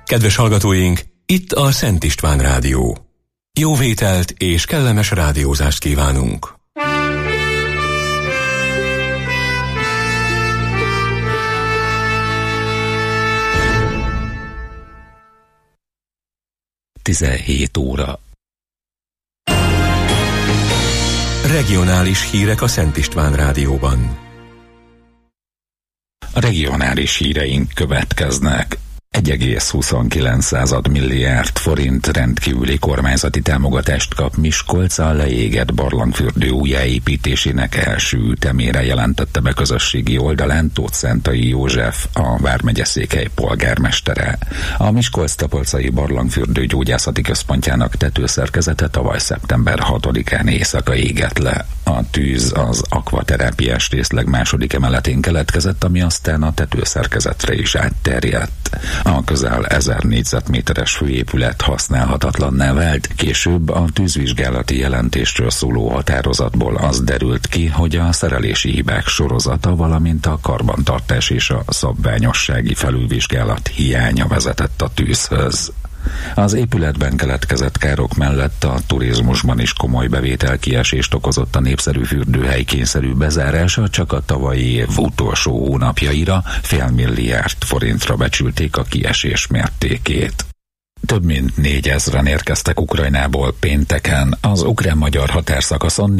Kedves hallgatóink, itt a Szent István Rádió. Jó vételt és kellemes rádiózást kívánunk! Tizenhét óra. Regionális hírek a Szent István Rádióban. A regionális híreink következnek. 1,29 milliárd forint rendkívüli kormányzati támogatást kap Miskolc a leégett barlangfürdő újjáépítésének első ütemére, jelentette be közösségi oldalán Tóth Szentai József, a vármegye székhely polgármestere. A Miskolc-Tapolcai barlangfürdő gyógyászati központjának tetőszerkezete tavaly szeptember 6-án éjszaka égett le. A tűz az akvaterápiás részleg második emeletén keletkezett, ami aztán a tetőszerkezetre is átterjedt. A közel 1000 négyzetméteres főépület használhatatlanná vált, később a tűzvizsgálati jelentésről szóló határozatból az derült ki, hogy a szerelési hibák sorozata, valamint a karbantartás és a szabványossági felülvizsgálat hiánya vezetett a tűzhöz. Az épületben keletkezett károk mellett a turizmusban is komoly bevételkiesést okozott a népszerű fürdőhely kényszerű bezárása, csak a tavalyi év utolsó hónapjaira $500 millió forintra becsülték a kiesés mértékét. Több mint 4000-en érkeztek Ukrajnából pénteken. Az ukrán-magyar határszakaszon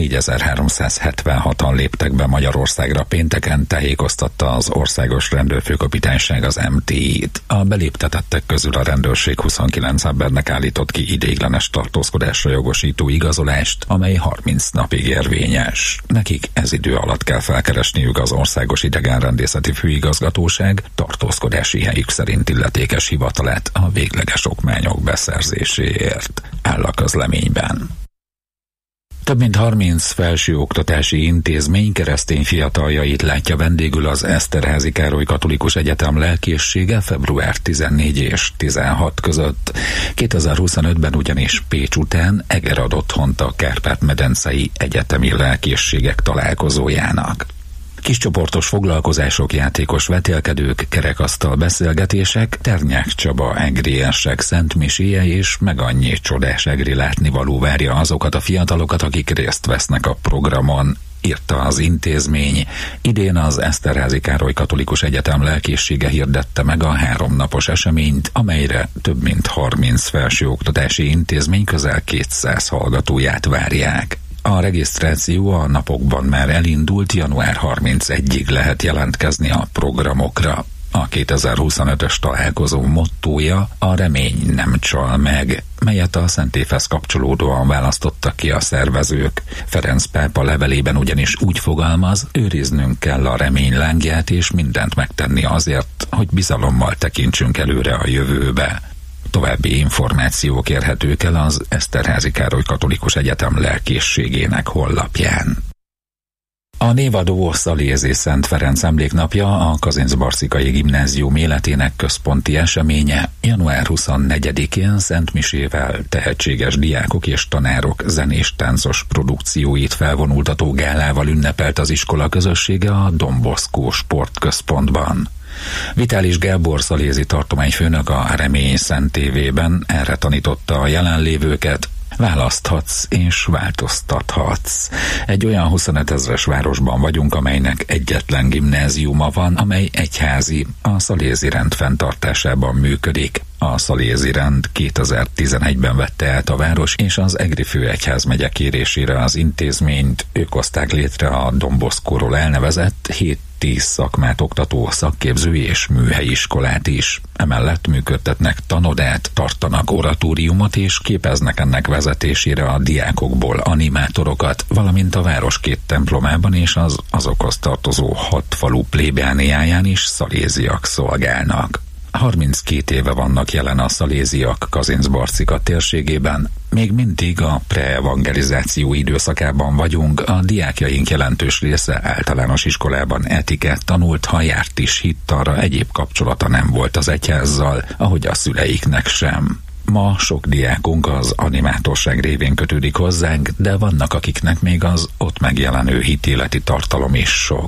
4376-an léptek be Magyarországra pénteken, tájékoztatta az Országos Rendőrfőkapitányság az MTI-t. A beléptetettek közül a rendőrség 29 embernek állított ki ideiglenes tartózkodásra jogosító igazolást, amely 30 napig érvényes. Nekik ez idő alatt kell felkeresniük az Országos Idegenrendészeti Főigazgatóság tartózkodási helyük szerint illetékes hivatalát a végleges okmányok beszerzéséért, áll a közleményben. Több mint 30 felsőoktatási intézmény keresztény fiataljait látja vendégül az Eszterházy Károly Katolikus Egyetem lelkészsége február 14 és 16 között. 2025-ben ugyanis Pécs után Eger ad otthont a Kárpát-medencei egyetemi lelkészségek találkozójának. Kiscsoportos foglalkozások, játékos vetélkedők, kerekasztal beszélgetések, Ternyák Csaba egriensek szentmiséje és meg annyi csodás egri látnivaló várja azokat a fiatalokat, akik részt vesznek a programon, írta az intézmény. Idén az Eszterházy Károly Katolikus Egyetem lelkészsége hirdette meg a 3 napos eseményt, amelyre több mint 30 felsőoktatási intézmény közel 200 hallgatóját várják. A regisztráció a napokban már elindult, január 31-ig lehet jelentkezni a programokra. A 2025-ös találkozó mottója a remény nem csal meg, melyet a Szent Évhez kapcsolódóan választottak ki a szervezők. Ferenc pápa levelében ugyanis úgy fogalmaz, őriznünk kell a remény lángját és mindent megtenni azért, hogy bizalommal tekintsünk előre a jövőbe. További információk érhetők el az Eszterházy Károly Katolikus Egyetem lelkészségének honlapján. A névadó Szalézi Szent Ferenc emléknapja, a Kazincbarcikai Gimnázium életének központi eseménye. Január 24-én szentmisével tehetséges diákok és tanárok zenés-táncos produkcióit felvonultató gálával ünnepelt az iskola közössége a Don Bosco Sportközpontban. Vitális Gábor szalézi tartományfőnök a Remény Szent tévében erre tanította a jelenlévőket: választhatsz és változtathatsz. Egy olyan 25 000-es városban vagyunk, amelynek egyetlen gimnáziuma van, amely egyházi, a szalézi rend fenntartásában működik. A szalézi rend 2011-ben vette át a város, és az Egri főegyházmegye kérésére az intézményt ők hozták létre a Don Bosco-ról elnevezett 7-10 szakmát oktató szakképző és műhelyiskolát is. Emellett működtetnek tanodát, tartanak oratóriumot és képeznek ennek vezetésére a diákokból animátorokat, valamint a város 2 templomában és az azokhoz tartozó 6 falu plébániáján is szaléziak szolgálnak. 32 éve vannak jelen a szaléziak Kazincbarcika térségében. Még mindig a preevangelizáció időszakában vagyunk, a diákjaink jelentős része általános iskolában etikát tanult, ha járt is hittanra, egyéb kapcsolata nem volt az egyházzal, ahogy a szüleiknek sem. Ma sok diákunk az animátorság révén kötődik hozzánk, de vannak, akiknek még az ott megjelenő hitéleti tartalom is sok.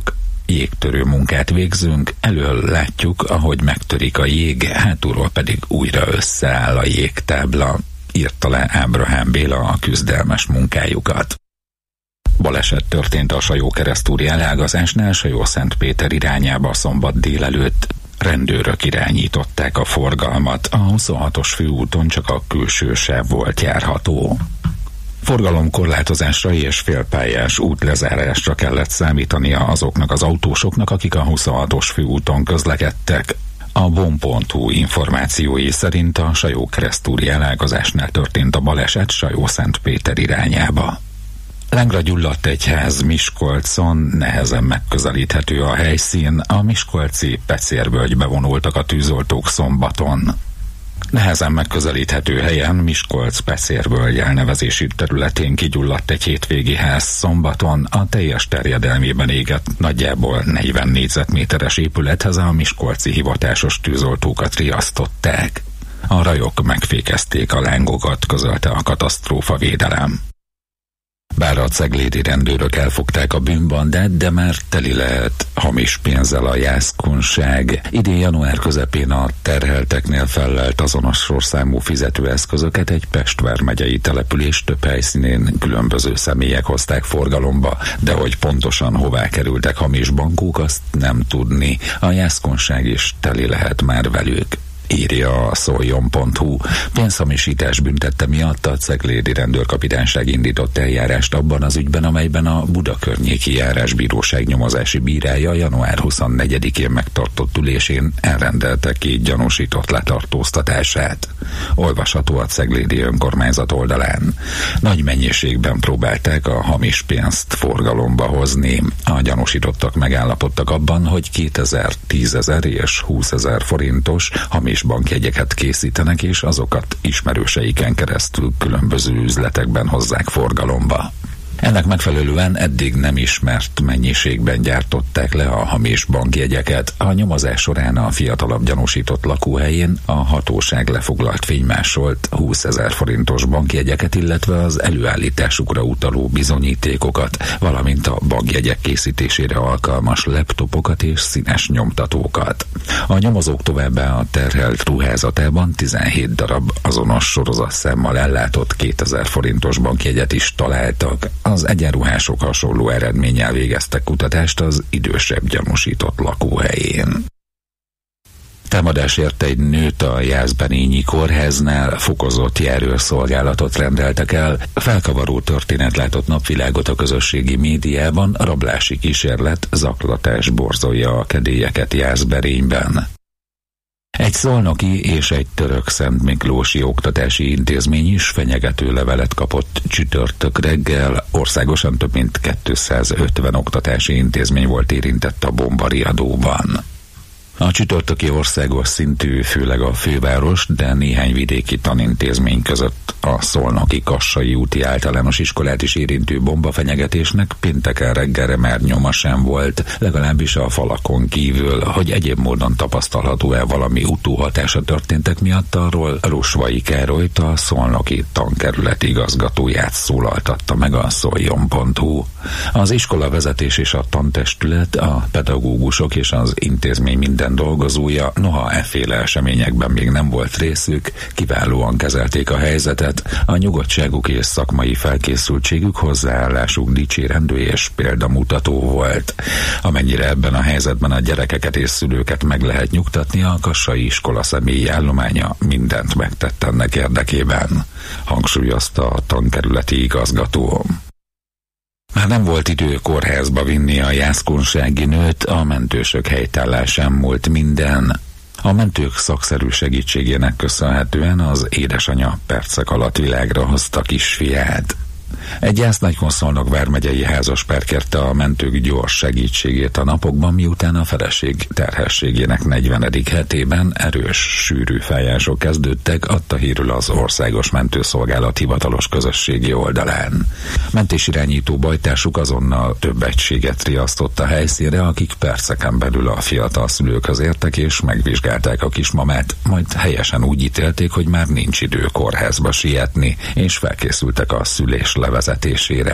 jégtörő munkát végzünk, elől látjuk, ahogy megtörik a jég, hátulról pedig újra összeáll a jégtábla, írta le Ábrahám Béla a küzdelmes munkájukat. Baleset történt a Sajó-Keresztúri elágazásnál Sajó-Szentpéter irányába szombat délelőtt. Rendőrök irányították a forgalmat, a 26-os főúton csak a külső sáv volt járható. Forgalomkorlátozásra és félpályás útlezárásra kellett számítania azoknak az autósoknak, akik a 26-os főúton közlekedtek. A BON.hu információi szerint a Sajó-Keresztúri elágazásnál történt a baleset Sajó-Szentpéter irányába. Lángra gyulladt egy ház Miskolcon, nehezen megközelíthető a helyszín, a miskolci Pecérvölgybe vonultak a tűzoltók szombaton. Nehezen megközelíthető helyen, Miskolc-Pecérvölgy elnevezésű területén kigyulladt egy hétvégi ház szombaton, a teljes terjedelmében égett nagyjából 40 négyzetméteres épülethez a miskolci hivatásos tűzoltókat riasztották. A rajok megfékezték a lángokat, közölte a katasztrófavédelem. Bár a ceglédi rendőrök elfogták a bűnbandát, de már teli lehet hamis pénzzel a jászkunság. Idén január közepén a terhelteknél fellelt azonos sorszámú fizetőeszközöket egy Pest vármegyei település több helyszínén különböző személyek hozták forgalomba, de hogy pontosan hová kerültek hamis bankók, azt nem tudni. A jászkunság is teli lehet már velük, írja a Szoljon.hu. Pénzhamisítás büntette miatt a ceglédi rendőrkapitányság indított eljárást abban az ügyben, amelyben a Buda környéki járásbíróság nyomozási bírája január 24-én megtartott ülésén elrendelte két gyanúsított letartóztatását. Olvasható a ceglédi önkormányzat oldalán. Nagy mennyiségben próbálták a hamis pénzt forgalomba hozni. A gyanúsítottak megállapodtak abban, hogy 2000, 10 000 és 20 000 forintos hamis bankjegyeket készítenek, és azokat ismerőseiken keresztül különböző üzletekben hozzák forgalomba. Ennek megfelelően eddig nem ismert mennyiségben gyártották le a hamis bankjegyeket. A nyomozás során a fiatalabb gyanúsított lakóhelyén a hatóság lefoglalt fénymásolt 20 000 forintos bankjegyeket, illetve az előállításukra utaló bizonyítékokat, valamint a bankjegyek készítésére alkalmas laptopokat és színes nyomtatókat. A nyomozók továbbá a terhelt ruházatában 17 darab azonos sorozatszámmal ellátott 2000 forintos bankjegyet is találtak. Az egyenruhások hasonló eredménnyel végeztek kutatást az idősebb gyanúsított lakóhelyén. Támadás érte egy nőt a Jászberényi kórháznál, fokozott járőrszolgálatot rendeltek el. Felkavaró történet látott napvilágot a közösségi médiában, rablási kísérlet, zaklatás borzolja a kedélyeket Jászberényben. Egy szolnoki és egy török szentmiklósi oktatási intézmény is fenyegető levelet kapott csütörtök reggel. Országosan több mint 250 oktatási intézmény volt érintett a bombariadóban. A csütörtöki országos szintű, főleg a főváros, de néhány vidéki tanintézmény között a szolnoki Kassai úti általános iskolát is érintő bombafenyegetésnek pénteken reggelre már nyoma sem volt, legalábbis a falakon kívül. Hogy egyéb módon tapasztalható-e valami utóhatása történtek miatt, arról Rusvai Károlyt, a szolnoki tankerület igazgatóját szólaltatta meg a Szoljon.hu. Az iskola vezetés és a tantestület, a pedagógusok és az intézmény minden dolgozója, noha efféle eseményekben még nem volt részük, kiválóan kezelték a helyzetet, a nyugodtságuk és szakmai felkészültségük, hozzáállásuk dicsérendő és példamutató volt. Amennyire ebben a helyzetben a gyerekeket és szülőket meg lehet nyugtatni, a kassai iskola személyi állománya mindent megtett ennek érdekében, hangsúlyozta a tankerületi igazgató. Már nem volt idő kórházba vinni a jászkunsági nőt, a mentősök helytállásán múlt minden. A mentők szakszerű segítségének köszönhetően az édesanyja percek alatt világra hozta kisfiát. Egy Jász-Nagykun-Szolnok vármegyei házaspár kérte a mentők gyors segítségét a napokban, miután a feleség terhességének 40. hetében erős, sűrű fájások kezdődtek, adta hírül az Országos Mentőszolgálat hivatalos közösségi oldalán. Mentésirányító bajtársuk azonnal több egységet riasztott a helyszínre, akik perceken belül a fiatal szülőkhöz értek és megvizsgálták a kismamát, majd helyesen úgy ítélték, hogy már nincs idő kórházba sietni, és felkészültek a szülés levezetésére.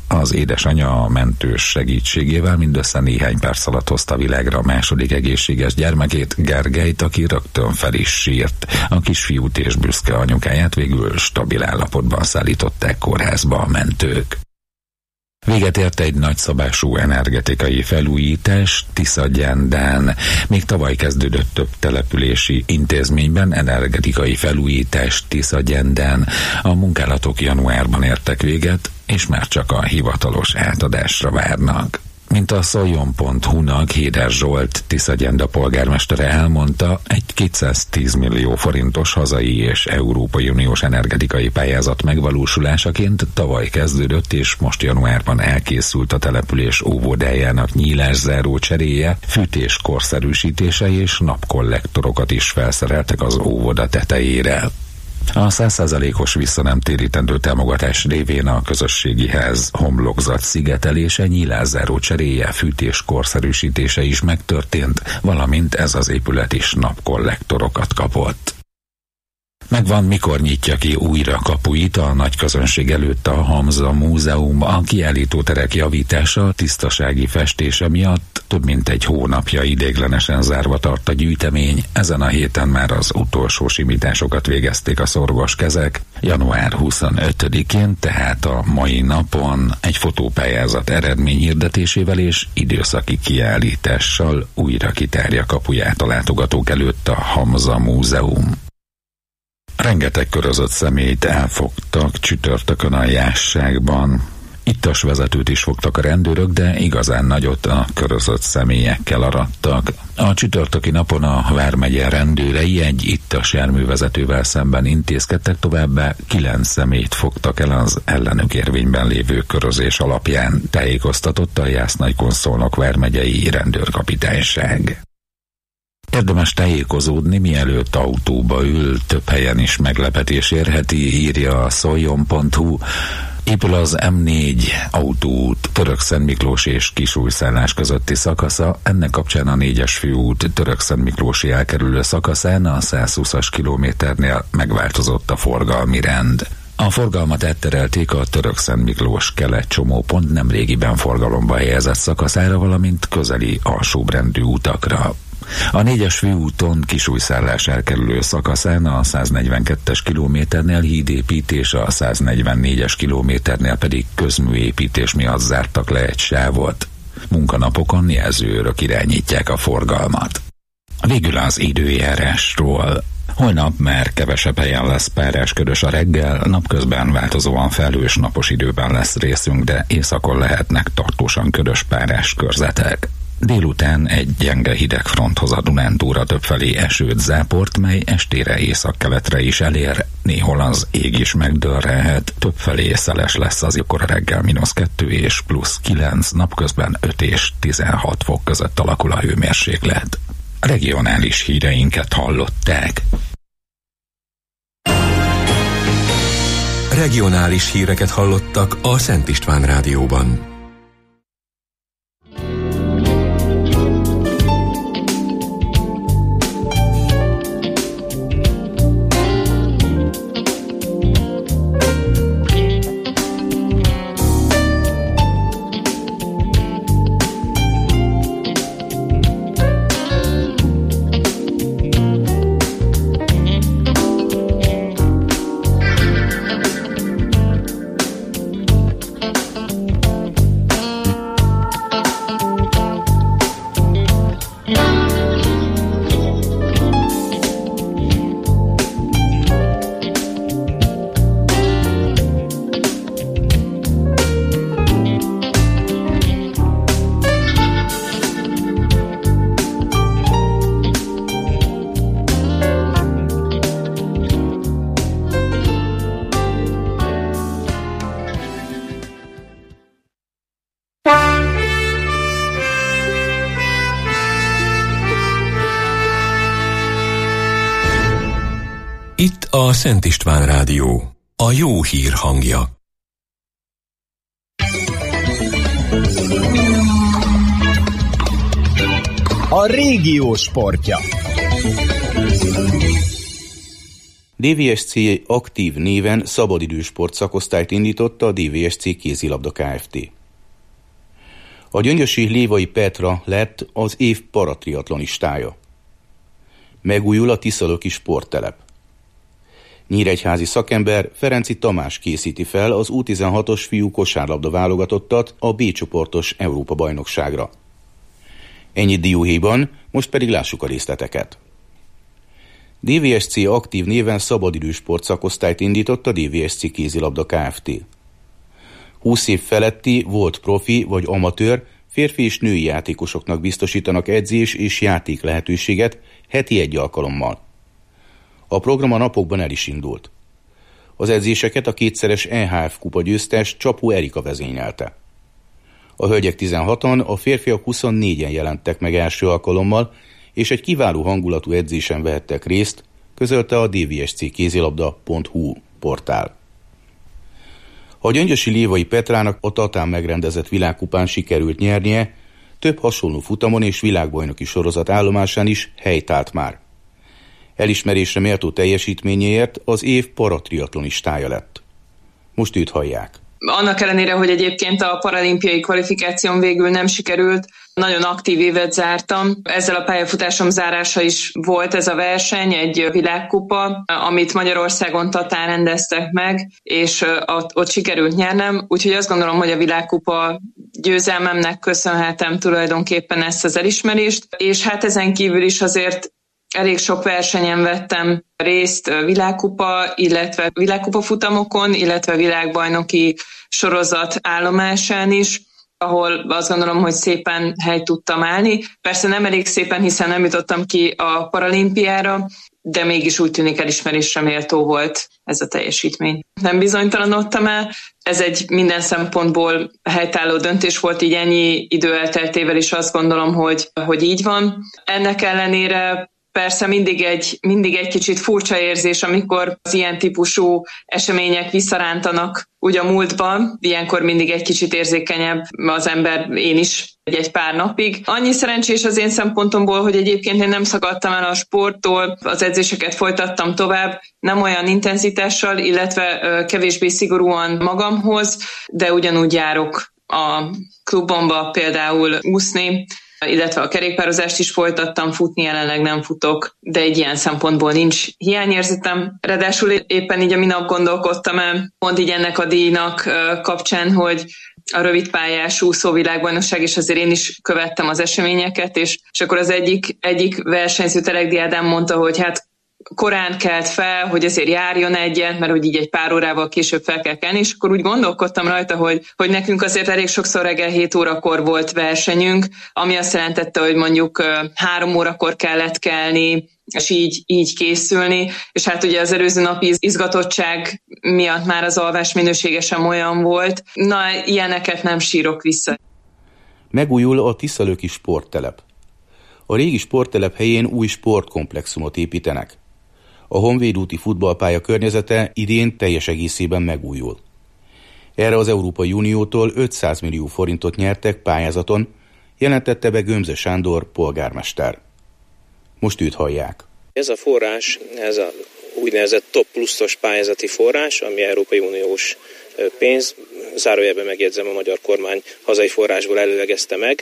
Az édesanyja a mentős segítségével mindössze néhány perc alatt hozta világra a második egészséges gyermekét, Gergelyt, aki rögtön fel is sírt. A kisfiút és büszke anyukáját végül stabil állapotban szállították kórházba a mentők. Véget ért egy nagyszabású energetikai felújítás Tiszagyendán. Még tavaly kezdődött több települési intézményben energetikai felújítás Tiszagyendán. A munkálatok januárban értek véget, és már csak a hivatalos átadásra várnak. Mint a Szoljon.hu-nak Héder Zsolt Tiszagyenda polgármestere elmondta, egy 210 millió forintos hazai és Európai Uniós energetikai pályázat megvalósulásaként tavaly kezdődött, és most januárban elkészült a település óvodájának nyílászáró cseréje, fűtés korszerűsítése és napkollektorokat is felszereltek az óvoda tetejére. A 100%-os visszanemtérítendő támogatás révén a közösségi ház homlokzat szigetelése, nyílászáró cseréje, fűtés korszerűsítése is megtörtént, valamint ez az épület is napkollektorokat kapott. Megvan, mikor nyitja ki újra kapuit a nagy közönség előtt a Hamza Múzeum. A kiállítóterek javítása, tisztasági festése miatt több mint egy hónapja ideiglenesen zárva tart a gyűjtemény. Ezen a héten már az utolsó simításokat végezték a szorgos kezek. Január 25-én, tehát a mai napon egy fotópályázat eredményhirdetésével és időszaki kiállítással újra kitárja kapuját a látogatók előtt a Hamza Múzeum. Rengeteg körözött személyt elfogtak csütörtökön a Jásságban. Ittas vezetőt is fogtak a rendőrök, de igazán nagyot a körözött személyekkel arattak. A csütörtöki napon a Vármegye rendőrei egy ittas járművezetővel szemben intézkedtek, továbbá 9 személyt fogtak el az ellenük érvényben lévő körözés alapján, tájékoztatott a Jász-Nagykun-Szolnok vármegyei rendőrkapitányság. Érdemes tájékozódni, mielőtt autóba ül, több helyen is meglepetés érheti, írja a Szoljon.hu. Épül az M4 autóút Törökszentmiklós és Kisújszállás közötti szakasza, ennek kapcsán a 4-es főút Törökszentmiklósi elkerülő szakaszán a 120-as kilométernél megváltozott a forgalmi rend. A forgalmat átterelték a Törökszentmiklós kelet csomópont nemrégiben forgalomba helyezett szakaszára, valamint közeli alsóbrendű utakra. A 4-es főúton Kisújszállás elkerülő szakaszán a 142-es kilométernél hídépítés, a 144-es kilométernél pedig közműépítés miatt zártak le egy sávot. Munkanapokon jelzőőrök irányítják a forgalmat. Végül az időjárásról. Holnap már kevesebb helyen lesz párásködös a reggel, napközben változóan felhős napos időben lesz részünk, de északon lehetnek tartósan ködös párás körzetek. Délután egy gyenge hidegfronthoz a Dunántúra többfelé esőt, záport, mely estére északkeletre is elér, néhol az ég is megdörrelhet, többfelé szeles lesz, az akkor a reggel -2 és +9, napközben 5 és 16 fok között alakul a hőmérséklet. Regionális híreinket hallották. Regionális híreket hallottak a Szent István Rádióban. Itt a Szent István Rádió, a jó hír hangja. A régió sportja. DVSC aktív néven szabadidősport szakosztályt indította a DVSC kézilabda Kft. A gyöngyösi Lévai Petra lett az év paratriatlonistája. Megújul a Tiszalöki sporttelep. Nyíregyházi szakember Ferenci Tamás készíti fel az U16-os fiú kosárlabda válogatottat a B csoportos Európa-bajnokságra. Ennyit dióhéjban, most pedig lássuk a részleteket. DVSC aktív néven szabadidősport szakosztályt indított a DVSC kézilabda Kft. 20 év feletti volt profi vagy amatőr férfi és női játékosoknak biztosítanak edzés és játék lehetőséget heti 1 alkalommal. A program a napokban el is indult. Az edzéseket a kétszeres EHF kupa győztes Csapó Erika vezényelte. A hölgyek 16-an, a férfiak 24-en jelentek meg első alkalommal, és egy kiváló hangulatú edzésen vehettek részt, közölte a dvsckézilabda.hu portál. A gyöngyösi Lévai Petrának a Tatán megrendezett világkupán sikerült nyernie, több hasonló futamon és világbajnoki sorozat állomásán is helyt állt már. Elismerésre méltó teljesítményéért az év paratriatlonistája lett. Most őt hallják. Annak ellenére, hogy egyébként a paralimpiai kvalifikáción végül nem sikerült, nagyon aktív évet zártam. Ezzel a pályafutásom zárása is volt ez a verseny, egy világkupa, amit Magyarországon Tatán rendeztek meg, és ott sikerült nyernem. Úgyhogy azt gondolom, hogy a világkupa győzelmemnek köszönhetem tulajdonképpen ezt az elismerést. És hát ezen kívül is azért elég sok versenyen vettem részt világkupa, illetve világkupa futamokon, illetve világbajnoki sorozat állomásán is, ahol azt gondolom, hogy szépen helyt tudtam állni. Persze nem elég szépen, hiszen nem jutottam ki a paralimpiára, de mégis úgy tűnik elismerésre méltó volt ez a teljesítmény. Nem bizonytalanodtam el, ez egy minden szempontból helytálló döntés volt, így ennyi idő elteltével is azt gondolom, hogy így van. Ennek ellenére persze mindig egy kicsit furcsa érzés, amikor az ilyen típusú események visszarántanak úgy a múltban. Ilyenkor mindig egy kicsit érzékenyebb az ember, én is egy pár napig. Annyi szerencsés az én szempontomból, hogy egyébként én nem szakadtam el a sporttól, az edzéseket folytattam tovább, nem olyan intenzitással, illetve kevésbé szigorúan magamhoz, de ugyanúgy járok a klubomba például úszni, illetve a kerékpározást is folytattam, futni jelenleg nem futok, de egy ilyen szempontból nincs hiányérzetem. Ráadásul éppen így a minap gondolkodtam el, pont így ennek a díjnak kapcsán, hogy a rövidpályás úszóvilágbajnokság, és azért én is követtem az eseményeket, és akkor az egyik versenyző, Telegdi Ádám mondta, hogy hát korán kelt fel, hogy azért járjon egyet, mert hogy így egy pár órával később fel kell kelni, és akkor úgy gondolkodtam rajta, hogy nekünk azért elég sokszor reggel 7 órakor volt versenyünk, ami azt jelentette, hogy mondjuk 3 órakor kellett kelni, és így készülni, és hát ugye az előző napi izgatottság miatt már az alvás minősége sem olyan volt. Na, ilyeneket nem sírok vissza. Megújul a Tiszalöki sporttelep. A régi sporttelep helyén új sportkomplexumot építenek. A Honvéd úti futballpálya környezete idén teljes egészében megújul. Erre az Európai Uniótól 500 millió forintot nyertek pályázaton, jelentette be Gömze Sándor polgármester. Most őt hallják. Ez a forrás, ez a úgynevezett top pluszos pályázati forrás, ami Európai Uniós pénz, zárójelben megjegyzem, a magyar kormány hazai forrásból előlegezte meg.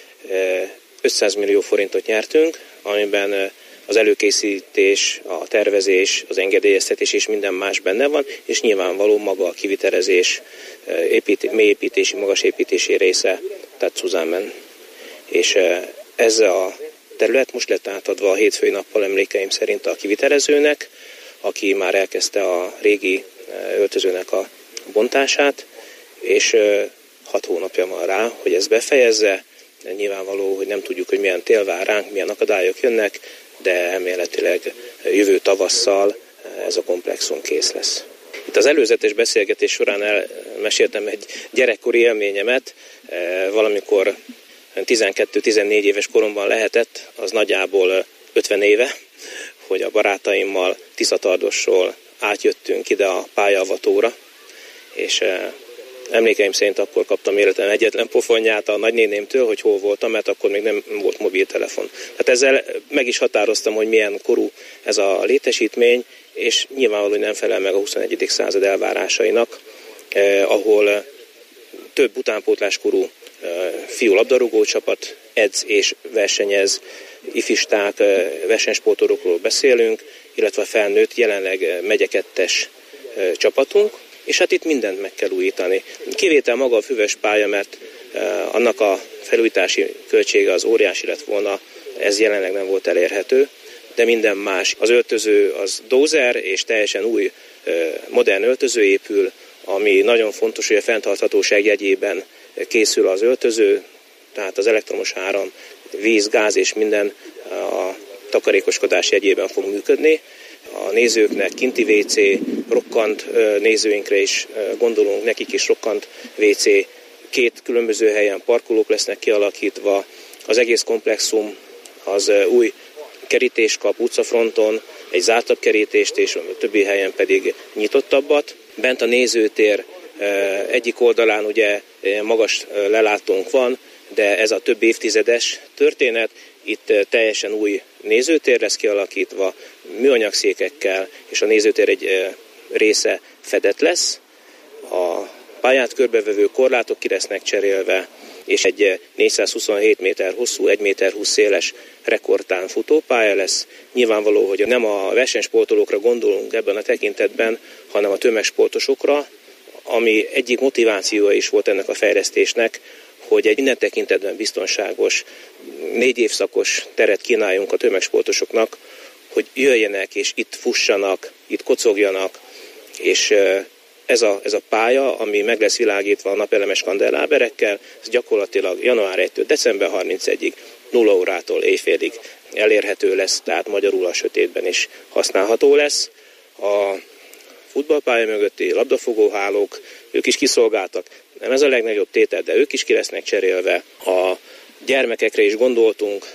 500 millió forintot nyertünk, amiben az előkészítés, a tervezés, az engedélyeztetés és minden más benne van, és nyilvánvaló maga a kivitelezés, mélyépítési, magasépítési része, tehát Suzanne. És ez a terület most lett átadva a hétfői nappal emlékeim szerint a kivitelezőnek, aki már elkezdte a régi öltözőnek a bontását, és 6 hónapja van rá, hogy ezt befejezze. Nyilvánvaló, hogy nem tudjuk, hogy milyen tél vár ránk, milyen akadályok jönnek, de elméletileg jövő tavasszal ez a komplexum kész lesz. Itt az előzetes beszélgetés során elmeséltem egy gyerekkori élményemet, valamikor 12-14 éves koromban lehetett, az nagyjából 50 éve, hogy a barátaimmal Tiszatardosról átjöttünk ide a pályaavatóra, és emlékeim szerint akkor kaptam életem egyetlen pofonját a nagynénémtől, hogy hol voltam, mert akkor még nem volt mobiltelefon. Tehát ezzel meg is határoztam, hogy milyen korú ez a létesítmény, és nyilvánvalóan nem felel meg a 21. század elvárásainak, ahol több utánpótláskorú fiú labdarúgó csapat edz és versenyez, ifisták, versenysportolókról beszélünk, illetve a felnőtt jelenleg megye 2-es csapatunk, és hát itt mindent meg kell újítani. Kivétel maga a füves pálya, mert annak a felújítási költsége az óriási lett volna, ez jelenleg nem volt elérhető, de minden más. Az öltöző az dózer, és teljesen új, modern öltöző épül, ami nagyon fontos, hogy a fenntarthatóság jegyében készül az öltöző, tehát az elektromos áram, víz, gáz és minden a takarékoskodás jegyében fog működni. A nézőknek kinti WC, rokkant nézőinkre is gondolunk, nekik is rokkant WC, 2 különböző helyen parkolók lesznek kialakítva, az egész komplexum az új kerítést kap utcafronton, egy zártabb kerítést, és a többi helyen pedig nyitottabbat. Bent a nézőtér egyik oldalán ugye magas lelátónk van, de ez a több évtizedes történet, itt teljesen új nézőtér lesz kialakítva, műanyagszékekkel, és a nézőtér egy része fedett lesz. A pályát körbevevő korlátok ki lesznek cserélve, és egy 427 méter hosszú, 1 méter 20 széles rekordtán futópálya lesz. Nyilvánvaló, hogy nem a versenysportolókra gondolunk ebben a tekintetben, hanem a tömegsportosokra, ami egyik motivációja is volt ennek a fejlesztésnek, hogy egy minden tekintetben biztonságos, 4 évszakos teret kínáljunk a tömegsportosoknak, hogy jöjjenek és itt fussanak, itt kocogjanak, és ez a pálya, ami meg lesz világítva a napelemes kandelláberekkel, ez gyakorlatilag január 1-től december 31-ig 0 órától éjfélig elérhető lesz, tehát magyarul a sötétben is használható lesz. A futballpálya mögötti labdafogóhálók, ők is kiszolgáltak. Nem ez a legnagyobb tétel, de ők is ki lesznek cserélve. A gyermekekre is gondoltunk,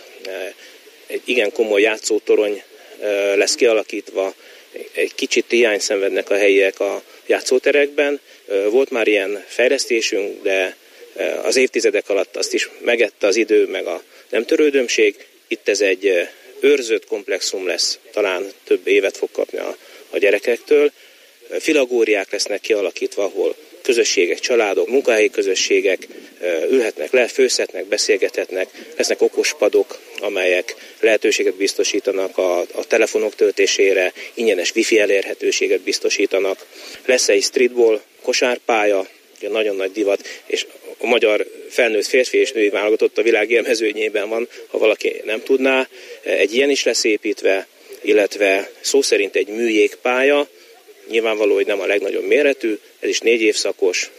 egy igen komoly játszótorony lesz kialakítva, egy kicsit hiány szenvednek a helyiek a játszóterekben. Volt már ilyen fejlesztésünk, de az évtizedek alatt azt is megette az idő, meg a nem törődömség. Itt ez egy őrzött komplexum lesz, talán több évet fog kapni a gyerekektől. Filagóriák lesznek kialakítva, ahol közösségek, családok, munkahelyi közösségek ülhetnek le, főzhetnek, beszélgethetnek, lesznek okos padok, amelyek lehetőséget biztosítanak a telefonok töltésére, ingyenes wifi elérhetőséget biztosítanak. Lesz egy streetball kosárpálya, nagyon nagy divat, és a magyar felnőtt férfi és női válogatott a világ élmezőnyében van, ha valaki nem tudná. Egy ilyen is lesz építve, illetve szó szerint egy műjégpálya, nyilvánvaló, hogy nem a legnagyobb méretű, ez is 4 évszakos,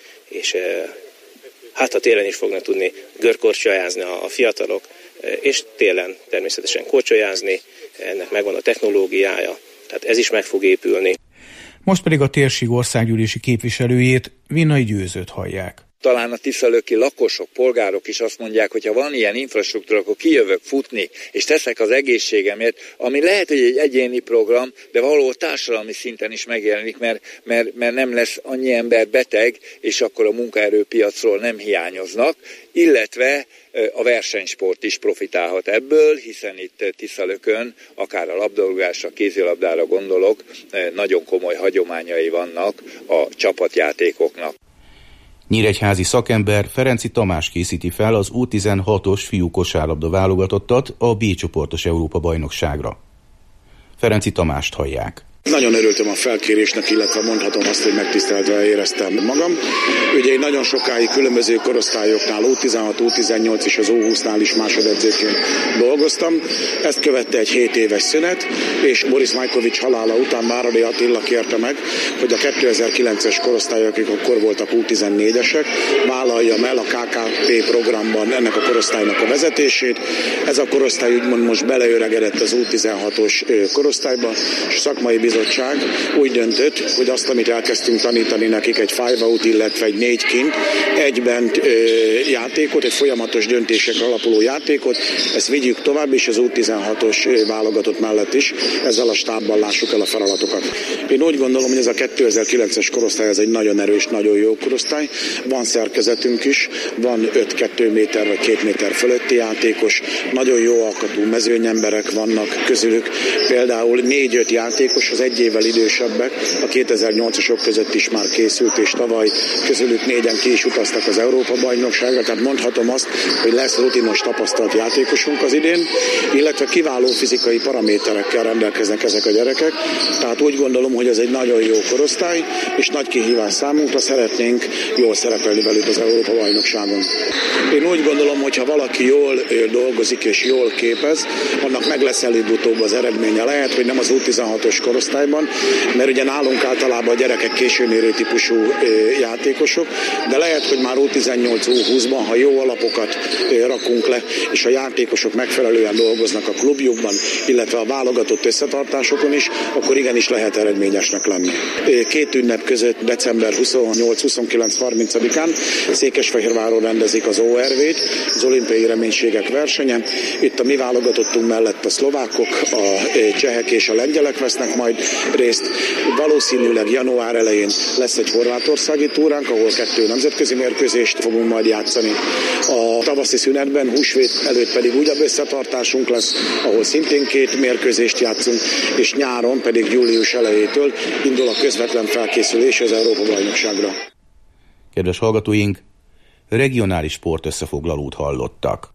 és hát a télen is fognak tudni görkorcsolyázni a fiatalok, és télen természetesen korcsolyázni, ennek megvan a technológiája, tehát ez is meg fog épülni. Most pedig a térség országgyűlési képviselőjét, Vinnai Győzőt hallják. Talán a tiszalöki lakosok, polgárok is azt mondják, hogy ha van ilyen infrastruktúra, akkor kijövök futni, és teszek az egészségemért, ami lehet, hogy egy egyéni program, de valahol társadalmi szinten is megjelenik, mert nem lesz annyi ember beteg, és akkor a munkaerőpiacról nem hiányoznak, illetve a versenysport is profitálhat ebből, hiszen itt Tiszalökön, akár a labdarúgásra, kézilabdára gondolok, nagyon komoly hagyományai vannak a csapatjátékoknak. Nyíregyházi szakember Ferenci Tamás készíti fel az U16-os fiú kosárlabda válogatottat a B csoportos Európa-bajnokságra. Ferenci Tamást hallják. Nagyon örültem a felkérésnek, illetve mondhatom azt, hogy megtiszteltve éreztem magam. Ugye én nagyon sokáig különböző korosztályoknál, U16, U18 és az U20-nál is másodedzőként dolgoztam. Ezt követte egy 7 éves szünet, és Boris Majkovics halála után Máradi Attila kérte meg, hogy a 2009-es korosztályok, akik akkor voltak U14-esek, vállaljam el a KKP programban ennek a korosztálynak a vezetését. Ez a korosztály úgymond most beleöregedett az U16-os korosztályba, és szakmai bizottság úgy döntött, hogy azt, amit elkezdtünk tanítani nekik, egy 5-out, illetve egy 4 kint, egyben játékot, egy folyamatos döntésekre alapuló játékot, ezt vigyük tovább, és az U16-os válogatott mellett is ezzel a stábban lássuk el a feladatokat. Én úgy gondolom, hogy ez a 2009-es korosztály, ez egy nagyon erős, nagyon jó korosztály. Van szerkezetünk is, van 5-2 méter vagy 2 méter fölötti játékos, nagyon jó alkatú mezőnyemberek vannak közülük, például 4-5 játékos az egy évvel idősebbek, a 2008-asok között is már készült, és tavaly közülük 4-en ki is utaztak az Európa-bajnokságra, tehát mondhatom azt, hogy lesz rutinos tapasztalt játékosunk az idén, illetve kiváló fizikai paraméterekkel rendelkeznek ezek a gyerekek, tehát úgy gondolom, hogy ez egy nagyon jó korosztály, és nagy kihívás számunkra, szeretnénk jól szerepelni velük az Európa-bajnokságon. Én úgy gondolom, hogy ha valaki jól dolgozik és jól képez, annak meg lesz előbb-utóbb az eredménye. Lehet, hogy nem az U16-os korosztályban, mert ugye nálunk általában a gyerekek későnérő típusú játékosok, de lehet, hogy már U18, U20-ban, ha jó alapokat rakunk le, és a játékosok megfelelően dolgoznak a klubjukban, illetve a válogatott összetartásokon is, akkor igenis lehet eredményesnek lenni. 2 ünnep között december 28-29-30-án Székesfehérváron rendezik az ORV-t, az olimpiai reménységek versenye. Itt a mi válogatottunk mellett a szlovákok, a csehek és a lengyelek vesznek majd részt. Valószínűleg január elején lesz egy horvátországi túránk, ahol 2 nemzetközi mérkőzést fogunk majd játszani. A tavaszi szünetben, húsvét előtt pedig újabb összetartásunk lesz, ahol szintén 2 mérkőzést játszunk, és nyáron pedig július elejétől indul a közvetlen felkészülés az Európa-bajnokságra. Kedves hallgatóink, regionális sport összefoglalót hallottak.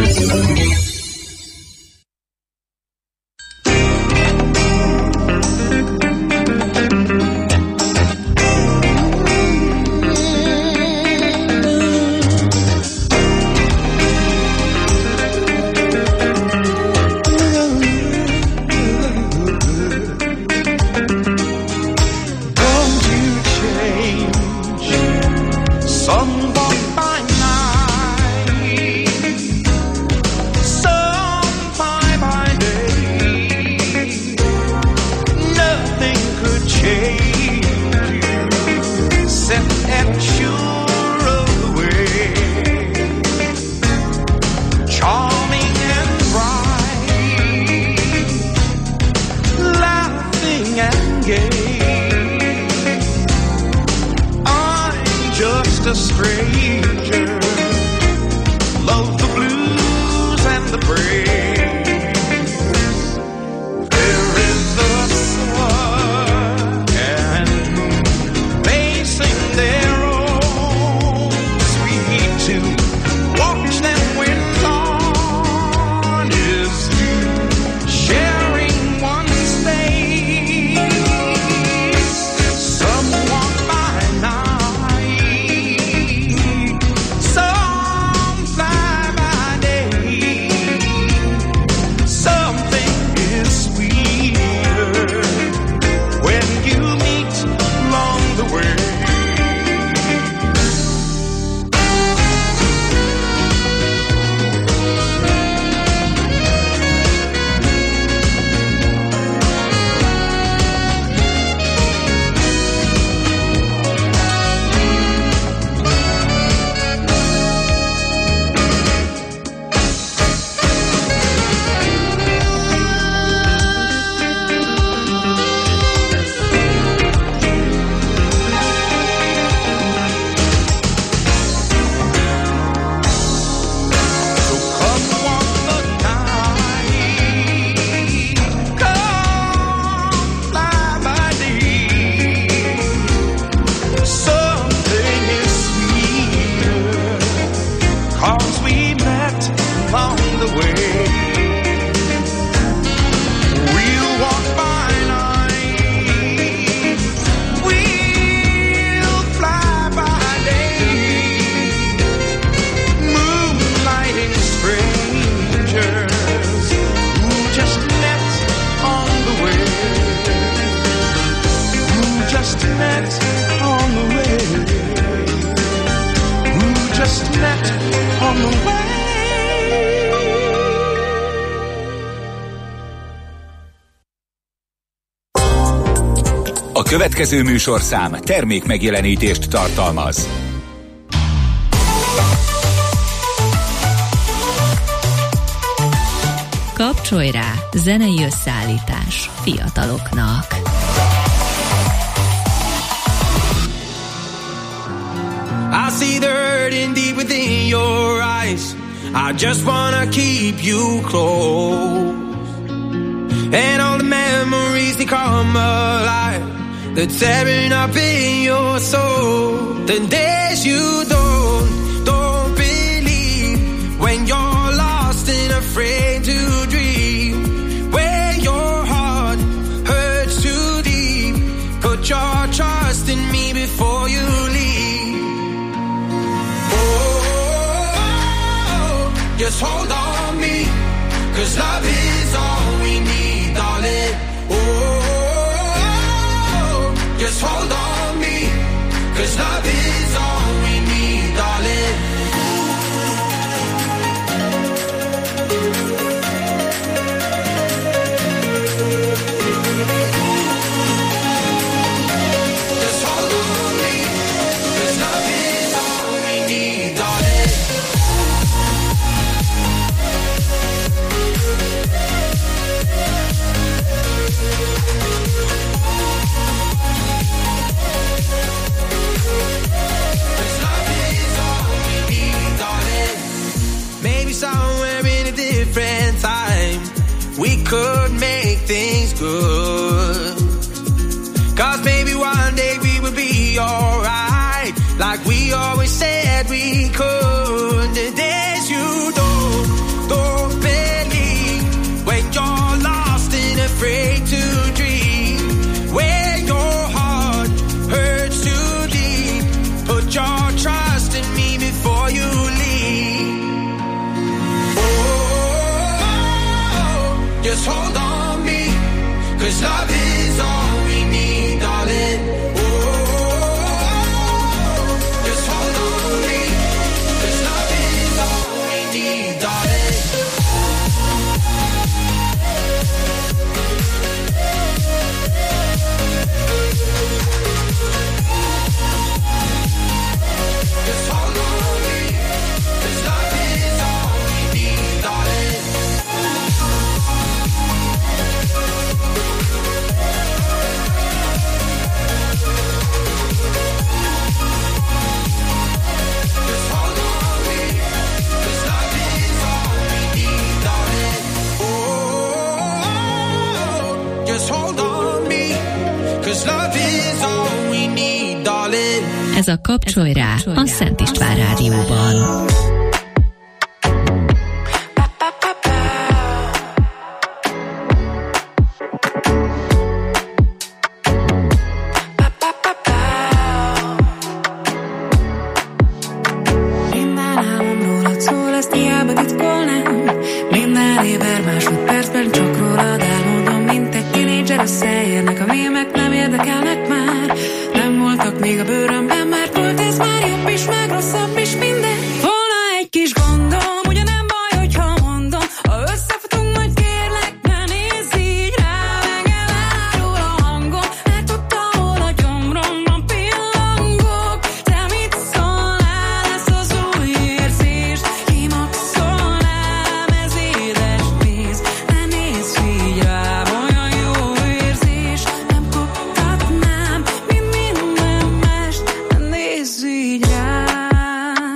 A következő műsorszám termékmegjelenítést tartalmaz. Kapcsolj rá, zenei összeállítás fiataloknak. I see the hurting deep within your eyes. I just wanna keep you close. And all the memories memories, they come alive. They're tearing up in your soul. The days you don't believe, when you're lost and afraid to dream, when your heart hurts too deep, put your trust in me before you leave. Oh, just hold on me, 'cause love is all we need, darling. Oh, just hold on me, 'cause love is all we need, darling. Just hold on me, 'cause love is all we need, darling. Somewhere in a different time we could make things good, 'cause maybe one day we will be alright, like we always said we could. The days you don't believe, when you're lost and afraid to dream, when your heart hurts too deep, put your trust in me before you leave. Just hold on me, 'cause love is all we need, darling. Oh, just hold on me, 'cause love is all we need, darling. Just hold on me, 'cause love is all we need, darling. Ez a Kapcsolj rá a Szent István Rádióban. Még a bőrömben, mert volt ez már jobb is, meg rosszabb is, minden. Volna egy kis gondom, ugye nem baj, hogyha mondom. Ha összefutunk, majd kérlek, ne nézz így rá, meg elárul a hangom, mert ott, ahol a gyomromban pillangok. Te mit szólnál, ez az új érzés? Kimaxolnám, ez édes víz. Ne nézz így rám, olyan jó érzés. Nem koptatnám, mint minden mást. Ne nézz így rám.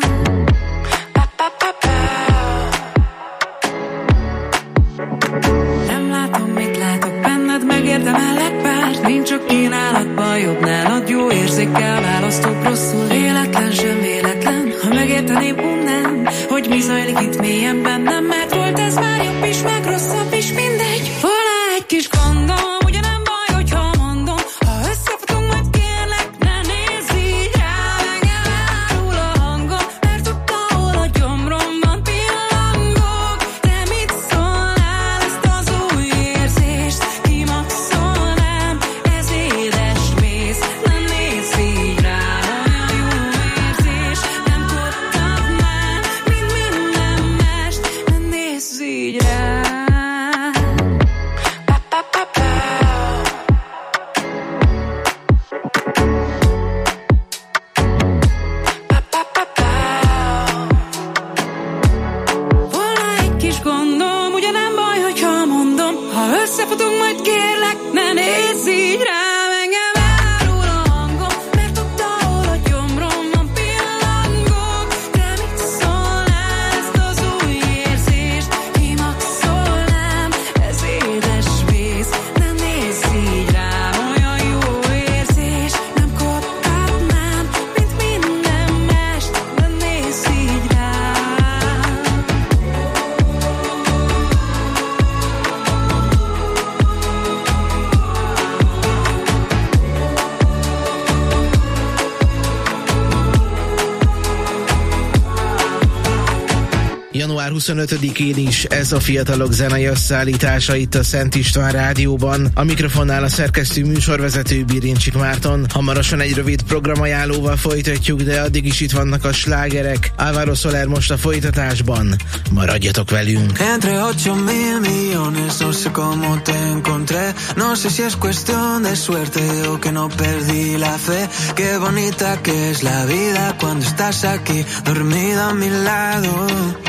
Nem látom, mit látok benned, megérdemellek párt. Nincs csak kínálatban, jobb nálad, jó érzékkel választok rosszul. Véletlen sem véletlen, ha megérteném unnám, hogy mi zajlik itt mélyen bennem, mert volt ez már jobb is, meg rosszabb is, mindegy. Volna egy kis gondom, ugye nem baj, hogyha mondom. Ha összefutunk, majd kérlek, ne nézz így rá, meg elárul a hangom, mert ott, ahol a gyomromban pillangok. Te mit szólnál, ezt az új érzést? Kimaxolnám, ez édes méz. Ne nézz így rá, olyan jó érzés. Nem koptatnám, mint minden mást. Ne nézz így rá. Január 25-én is ez a fiatalok zenei összeállítása itt a Szent István Rádióban. A mikrofonnál a szerkesztő műsorvezető Birincsik Márton. Hamarosan egy rövid programajánlóval folytatjuk, de addig is itt vannak a slágerek. Álvaro Soler most a folytatásban. Maradjatok velünk! Entre 8.000 millones, no sé cómo te encontré. No sé si es cuestión de suerte o que no perdí la fe. Qué bonita que es la vida cuando estás aquí, dormida a mi lado.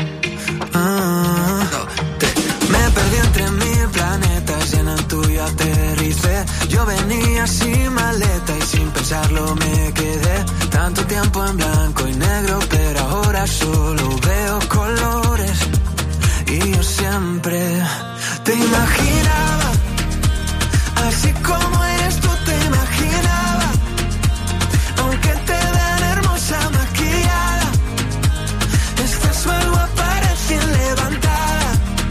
Me perdí entre mil planetas y en el tuyo aterricé. Yo venía sin maleta y sin pensarlo me quedé. Tanto tiempo en blanco y negro, pero ahora solo veo colores. Y yo siempre te imaginaba, así como eres tú te imaginaba. Aunque te vean hermosa maquillada, estás más guapa recién levantada.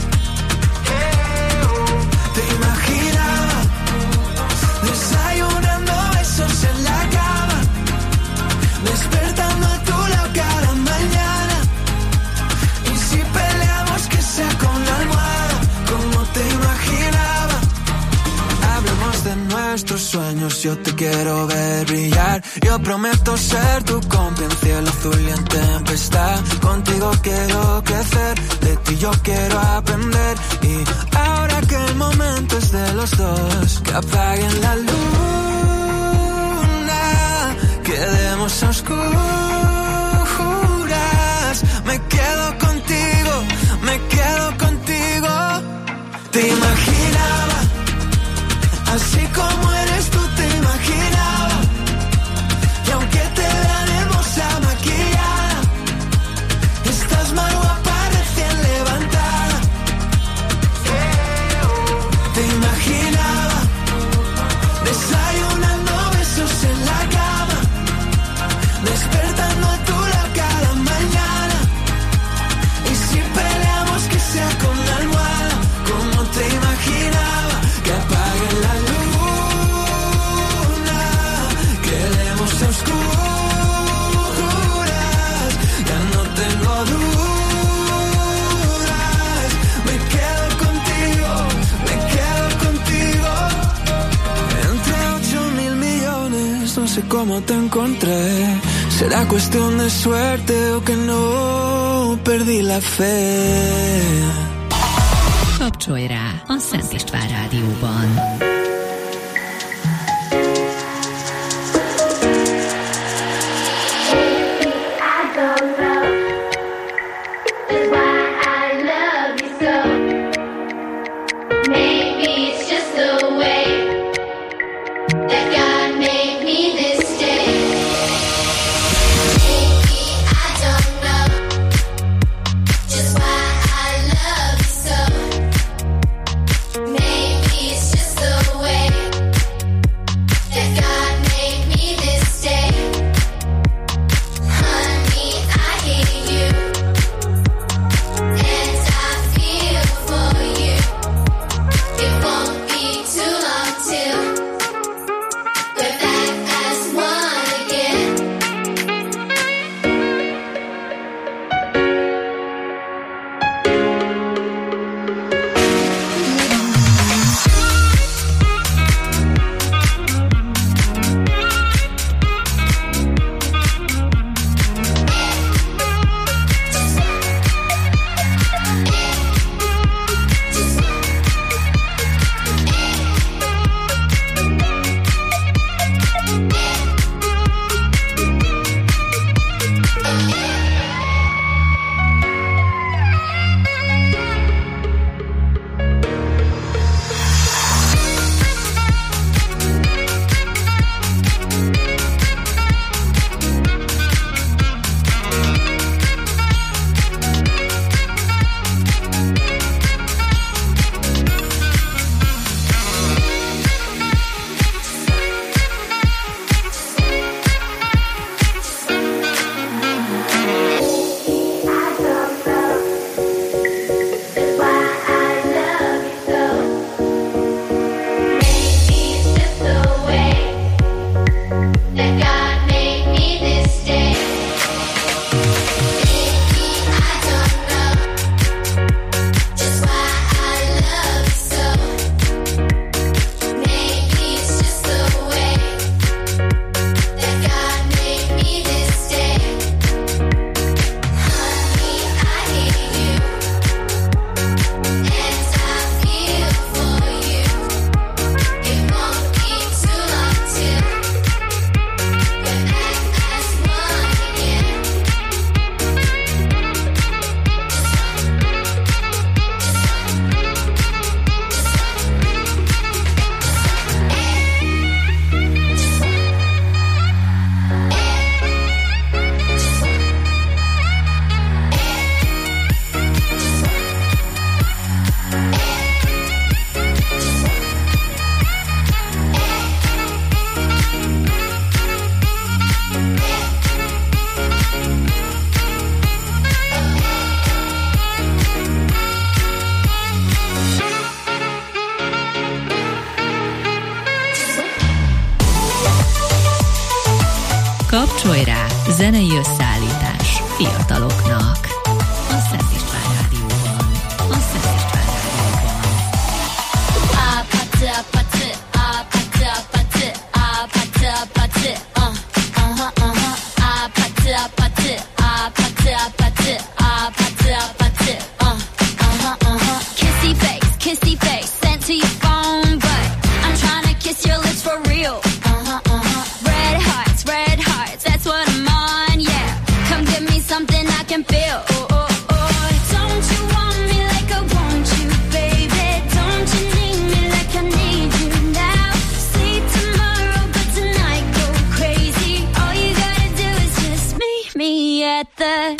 Te imaginaba desayunando besos en la cama, despertando a tu lado cada mañana. Y si peleamos que sea con la almohada, como te imaginaba. Hablemos de nuestros sueños, yo te quiero ver brillar. Yo prometo ser tu compa en cielo azul y en tempestad. Contigo quiero crecer, de ti yo quiero aprender. Y ahora que el momento es de los dos, que apaguen la luna, quedemos a oscuras. Me quedo contigo, me quedo contigo. Te imaginaba, así como eres tú te imaginaba. Y aunque te vean hermosa maquillada, estás más guapa recién levantada. Te imaginaba desayunando besos en la cama, despertando a tu lado cada mañana. Y si peleamos que sea con la almohada, como te imaginaba. Que apaguen la luna, quedemos a oscuras. Ya no tengo dudas, me quedo contigo, me quedo contigo. Entre 8.000 millones, no sé cómo te encontré. Será cuestión de suerte o que no perdí la fe. Kapcsolj rá a Szent István Rádióban. Maybe it's just the Kapcsolj rá! Zenei összeállítás fiataloknak. A Szent István Rádióban. A Szent István Rádióban. Kissy face, sent to your phone, but I'm trying to kiss your lips for real. Red hearts, that's what I'm on, yeah. Come give me something I can feel. Don't you want me like I want you, baby? Don't you need me like I need you now? See tomorrow, but tonight go crazy. All you gotta do is just meet me at the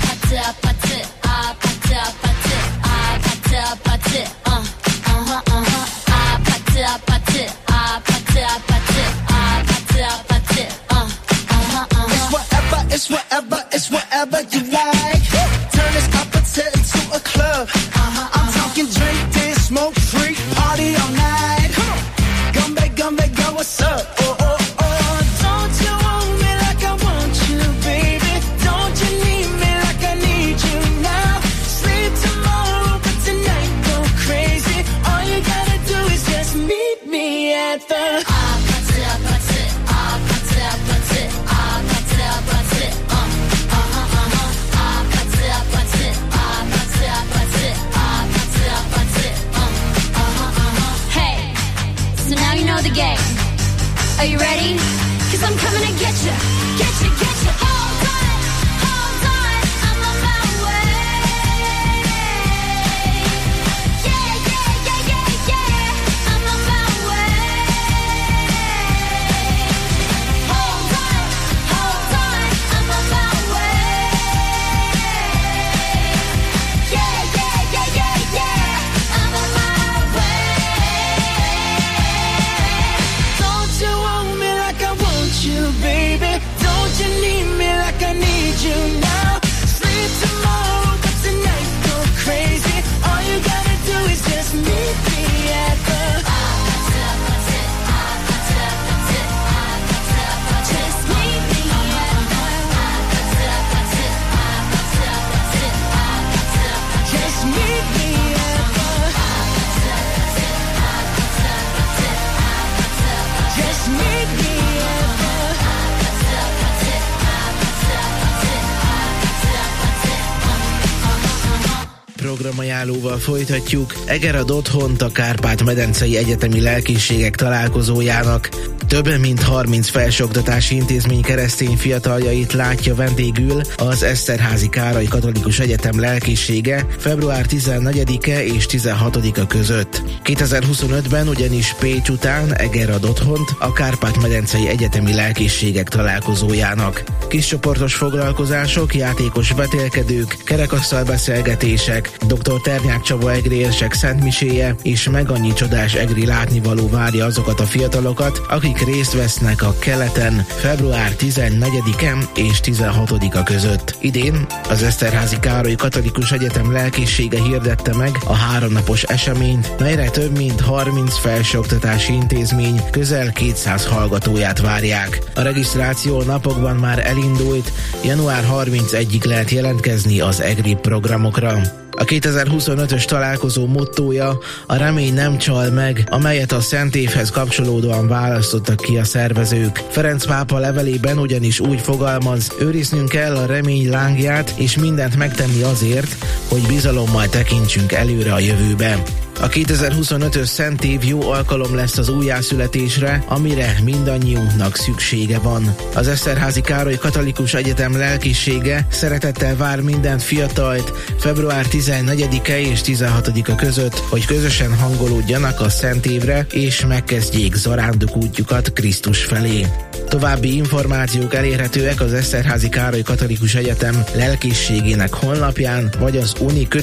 It's whatever you like. Turn this opposite into a club. I'm talking drink, dance, smoke, freak, party all night. Come back, girl, what's up? Don't you want me like I want you, baby? Don't you need me like I need you now? Sleep tomorrow, but tonight go crazy. All you gotta do is just meet me at the the game. Are you ready? 'Cause I'm coming to get you. Hold on, I'm on my way. Yeah, I'm on my way. Hold on, I'm on my way. Yeah, I'm on my way. You want me like I want you, baby. Don't you need me like I need you now? Sleep tomorrow, but tonight go crazy. All you gotta do is just meet me at the just meet me at the just meet me at the just meet me at the Programajánlóval folytatjuk. Eger ad otthont a Kárpát-medencei Egyetemi Lelkészségek találkozójának. Több mint 30 felsőoktatási intézmény keresztény fiataljait látja vendégül az Eszterházy Károly Katolikus Egyetem lelkészsége február 14-e és 16-a között. 2025-ben ugyanis Pécs után Eger ad otthont a Kárpát-medencei Egyetemi Lelkészségek találkozójának. Kiscsoportos foglalkozások, játékos vetélkedők, kerekasztalbeszélgetések, dr. Ternyák Csaba egri érsek szentmiséje és meg annyi csodás egri látnivaló várja azokat a fiatalokat, akik részt vesznek a Keleten február 14-e és 16-a között. Idén az Eszterházy Károly Katolikus Egyetem lelkészsége hirdette meg a 3 napos eseményt, melyre több mint 30 felsőoktatási intézmény közel 200 hallgatóját várják. A regisztráció napokban már elindult, január 31-ig lehet jelentkezni az EGRI programokra. A 2025-ös találkozó mottója a remény nem csal meg, amelyet a Szent Évhez kapcsolódóan választottak ki a szervezők. Ferenc pápa levelében ugyanis úgy fogalmaz, őriznünk kell a remény lángját és mindent megtenni azért, hogy bizalommal tekintsünk előre a jövőbe. A 2025-ös Szent Év jó alkalom lesz az újjászületésre, amire mindannyiunknak szüksége van. Az Eszterházy Károly Katolikus Egyetem lelkészsége szeretettel vár minden fiatalt február 14-e és 16-a között, hogy közösen hangolódjanak a Szent Évre és megkezdjék zarándok útjukat Krisztus felé. További információk elérhetőek az Eszterházy Károly Katolikus Egyetem lelkészségének honlapján, vagy az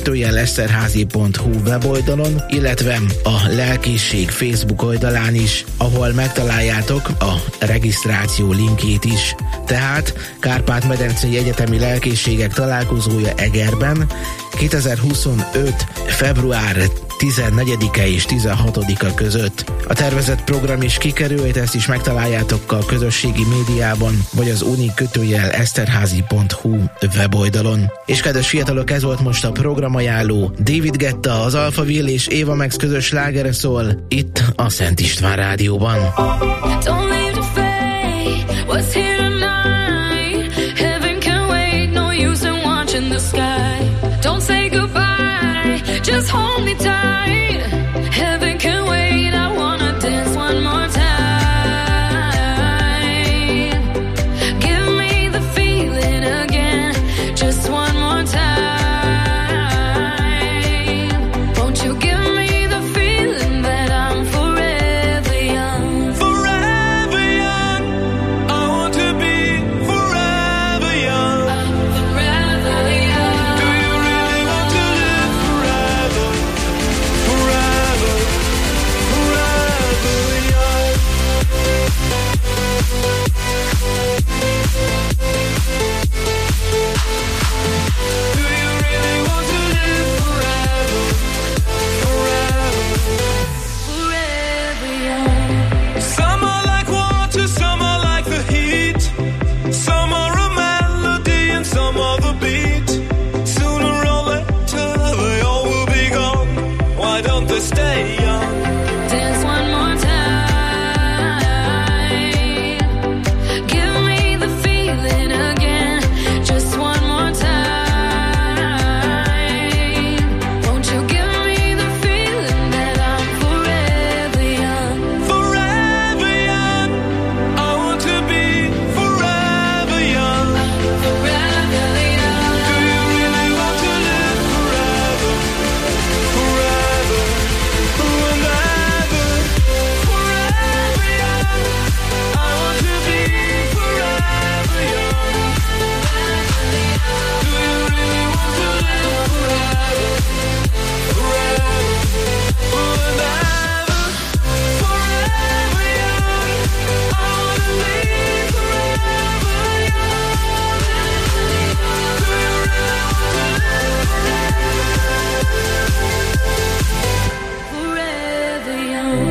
uni-eszterházy.hu weboldalon, illetve a lelkészség Facebook oldalán is, ahol megtaláljátok a regisztráció linkjét is. Tehát Kárpát-medencei Egyetemi Lelkészségek találkozója Egerben 2025. február 14-e és 16-a között. A tervezett program is kikerült, ezt is megtaláljátok a közösségi médiában, vagy az uni-eszterházy.hu weboldalon. És kedves fiatalok, ez volt most a programajánló. David Guetta, az Alphaville és Eva Max közös slágere szól itt a Szent István Rádióban. What's here tonight? Heaven can wait, no use in watching the sky. Don't say goodbye, just hold me tight. Heaven can wait, I wanna dance one more time. Give me the feeling again, just one more time. Won't you give me the feeling that I'm forever young? Forever young. I want to be forever young. I'm forever young. Do you really want to live forever? Forever, forever young. Do you really want to live forever? Forever, forever young. Some are like water, some are like the heat. Some are a melody and some are the beat. Sooner or later they all will be gone. Why don't they stay young? Dance one more time. Give me the feeling again, just one more time. Won't you give me the feeling that I'm forever young? Forever young. I want to be forever young. Forever young. Do you really want to live forever? Forever, forever, forever young. I want to be forever young. Do you really want to live forever? Forever, forever, forever young. I want to be forever young. Do you really want to live forever young?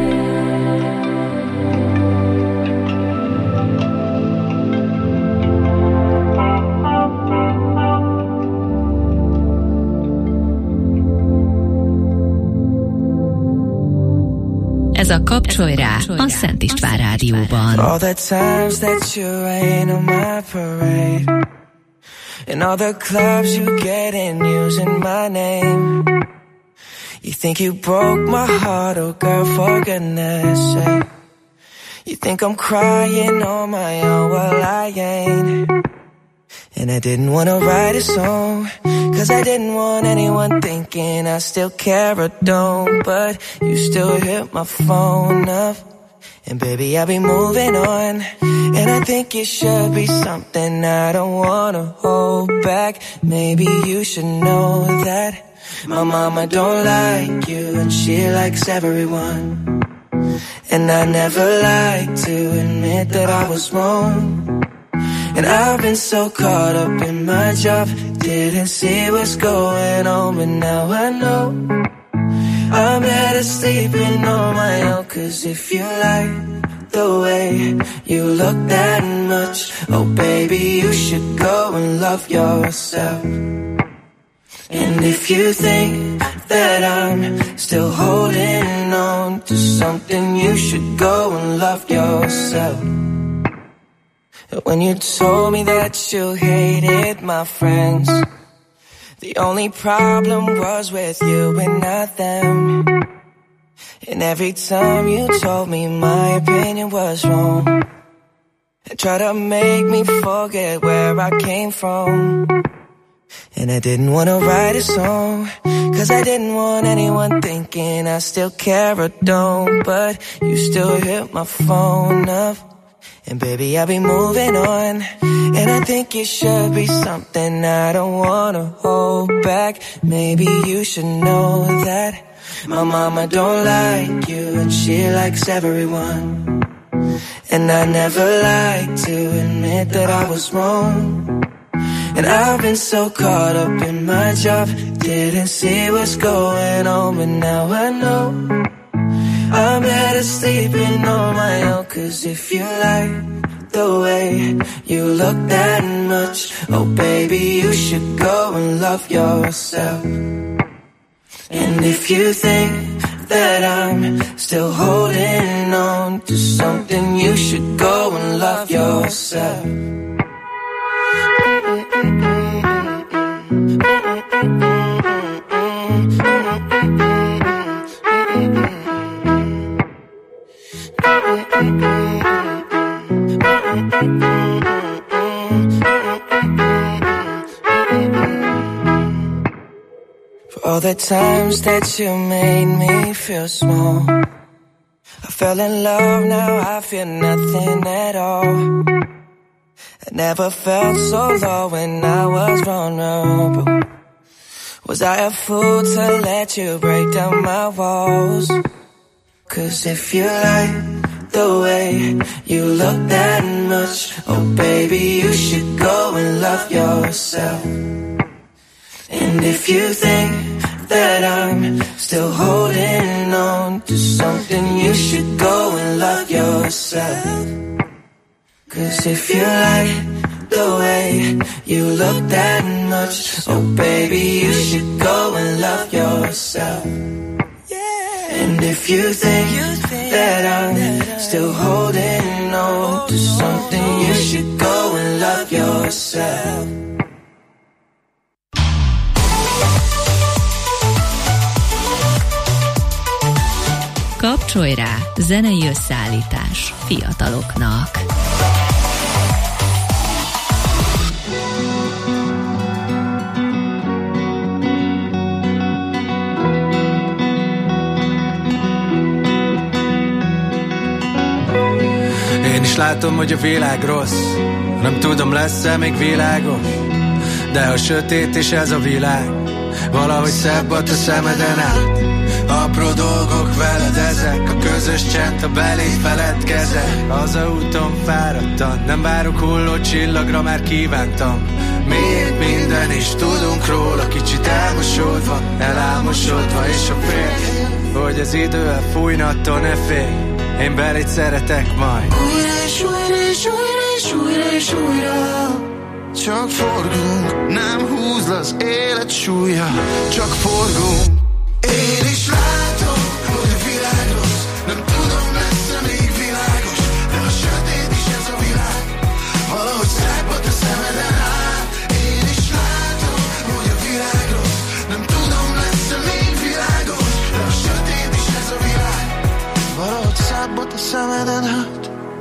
Ez a Kapcsolj rá a Szent István Rádióban. All the times that you rain on my parade, and all the clubs you get in using my name. You think you broke my heart, oh girl, for goodness sake. You think I'm crying on my own, well I ain't. And I didn't want to write a song, cause I didn't want anyone thinking I still care or don't. But you still hit my phone up, and baby I'll be moving on. And I think it should be something I don't want to hold back. Maybe you should know that my mama don't like you, and she likes everyone. And I never like to admit that I was wrong. And I've been so caught up in my job, didn't see what's going on, but now I know I'm better sleeping on my own. Cause if you like the way you look that much, oh baby, you should go and love yourself. And if you think that I'm still holding on to something, you should go and love yourself. When you told me that you hated my friends, the only problem was with you and not them. And every time you told me my opinion was wrong, and tried to make me forget where I came from. And I didn't want to write a song, cause I didn't want anyone thinking I still care or don't. But you still hit my phone up, and baby I'll be moving on. And I think it should be something I don't want to hold back. Maybe you should know that my mama don't like you, and she likes everyone. And I never like to admit that I was wrong. And I've been so caught up in my job, didn't see what's going on, but now I know I'm better sleeping on my own. Cause if you like the way you look that much, oh baby, you should go and love yourself. And if you think that I'm still holding on to something, you should go and love yourself. For all the times that you made me feel small, I fell in love, now I feel nothing at all. I never felt so low when I was vulnerable. Was I a fool to let you break down my walls? Cause if you like the way you look that much, oh baby, you should go and love yourself. And if you think that I'm still holding on to something, you should go and love yourself. Cause if you like the way you look that much, oh baby, you should go and love yourself. And if you think that I'm still holding on to something, you should go and love yourself. Kapcsolj rá, zenei összeállítás fiataloknak. Én is látom, hogy a világ rossz, nem tudom, lesz-e még világos, de ha sötét és ez a világ, valahogy szebb a te szemeden át. Apró dolgok veled ezek, a közös csend, a beléd feledkezek. Hazaúton fáradtan, nem várok hulló csillagra, már kívántam. Miért minden is tudunk róla, kicsit elmosódva, elámosodva, és a fél, hogy az idő elfújna, attól ne félj, én beléd szeretek majd. Újra és újra és újra és újra és újra, csak forgunk, nem húz le az élet súlya, csak forgunk. Én is látom, hogy a világ rossz, nem tudom, lesz-e még világos, de a sötét is ez a világ, valahogy szebb a te szemeden át. Én is látom, hogy a világ rossz, nem tudom, lesz-e még világos, de a sötét is ez a világ, valahogy szebb a te szemeden át.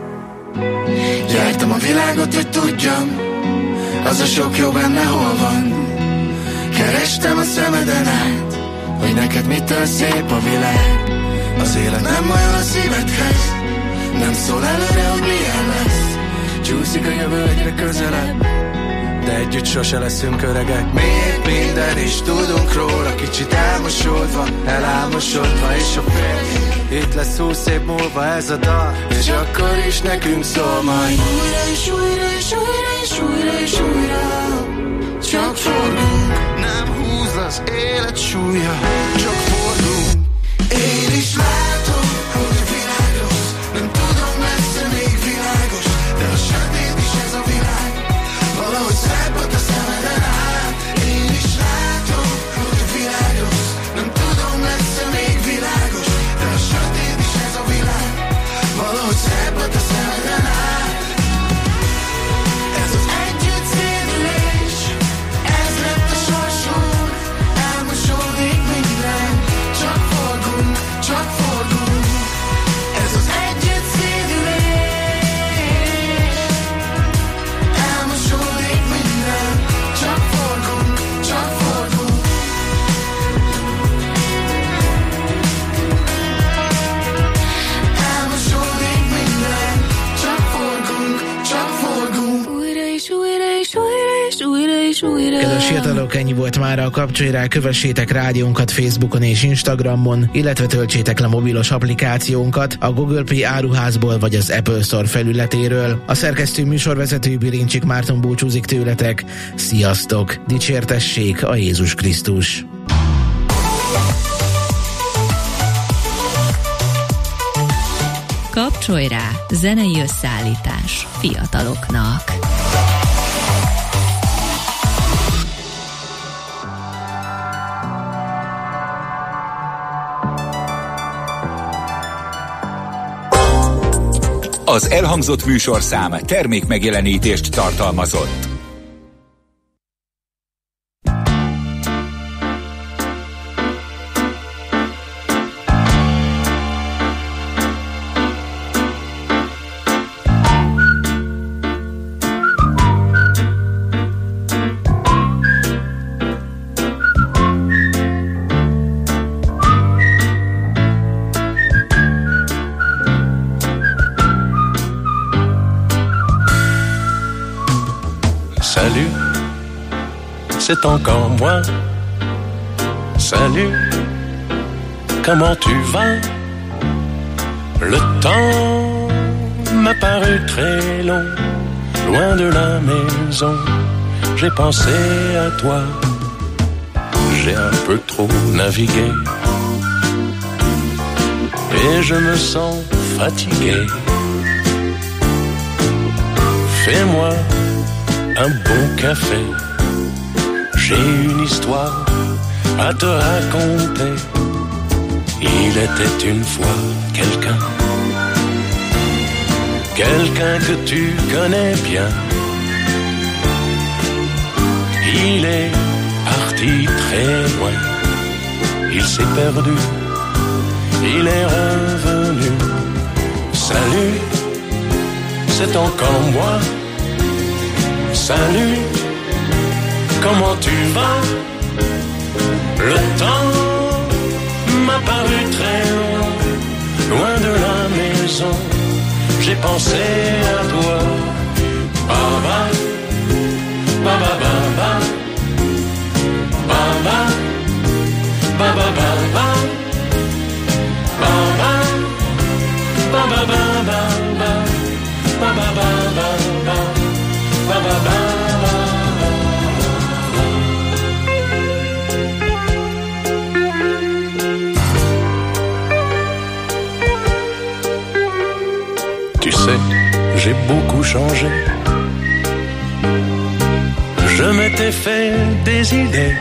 Jártam a világot, hogy tudjam, az a sok jó benne hol van. Kerestem a szemeden át, hogy neked mitől szép a világ. Az élet nem olyan a szívedhez, nem szól előre, hogy milyen lesz. Csúszik a jövő egyre közelebb, de együtt sose leszünk öregek. Miért minden is tudunk róla, kicsit elmosódva, elámosodva, és a fél, itt lesz 20 év múlva ez a dal, és akkor is nekünk szól majd. Újra és újra és újra és újra és újra, csak forgunk, nem húz le az élet súlya, csak forgunk. Én is látom, hogy a világ rossz, nem tudom, lesz-e még világos, de a sötét is ez a világ, valahogy szebb a te szemeden át. Én is látom, hogy a világ rossz, nem tudom, lesz-e még világos, de a sötét is ez a világ, valahogy szebb a te szemeden át. Ez az együtt szédülés, ez lett a sorsunk, elmosódik minden. Kedves fiatalok, ennyi volt mára a Kapcsolj rá, kövessétek rádiónkat Facebookon és Instagramon, illetve töltsétek le mobilos applikációnkat a Google Play áruházból vagy az Apple Store felületéről. A szerkesztő műsorvezető Birincsik Márton búcsúzik tőletek. Sziasztok! Dicsértessék a Jézus Krisztus! Kapcsolj rá, zenei összeállítás fiataloknak. Az elhangzott műsorszám termékmegjelenítést tartalmazott. Salut, c'est encore moi. Salut, comment tu vas? Le temps m'a paru très long, loin de la maison. J'ai pensé à toi, j'ai un peu trop navigué et je me sens fatigué. Fais-moi un bon café, j'ai une histoire à te raconter. Il était une fois quelqu'un que tu connais bien. Il est parti très loin, il s'est perdu, il est revenu. Salut, c'est encore moi. Salut, comment tu vas? Le temps m'a paru très long, loin de la maison. J'ai pensé à toi. Baba, baba, baba, baba, baba, baba, baba, baba, baba, baba, baba. Tu sais, j'ai beaucoup changé. Je m'étais fait des idées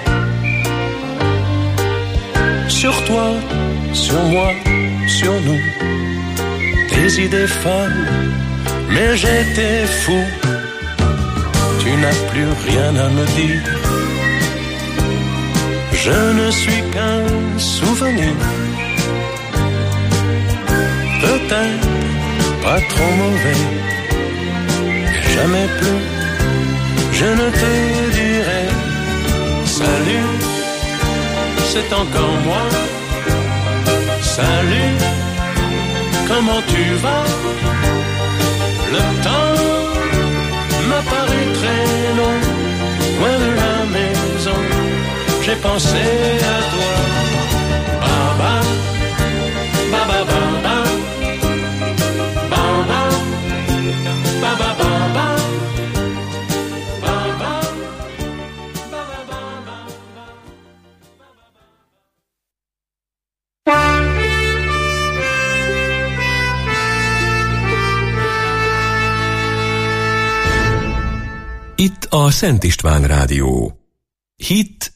sur toi, sur moi, sur nous. Des idées folles, mais j'étais fou. Tu n'as plus rien à me dire. Je ne suis qu'un souvenir. Peut-être pas trop mauvais. Jamais plus je ne te dirai salut, c'est encore moi. Salut, comment tu vas? Le temps m'a paru très long, loin de la maison. J'ai pensé à toi. Baba, baba, baba, baba, baba, baba. Itt a Szent István Rádió. Hit,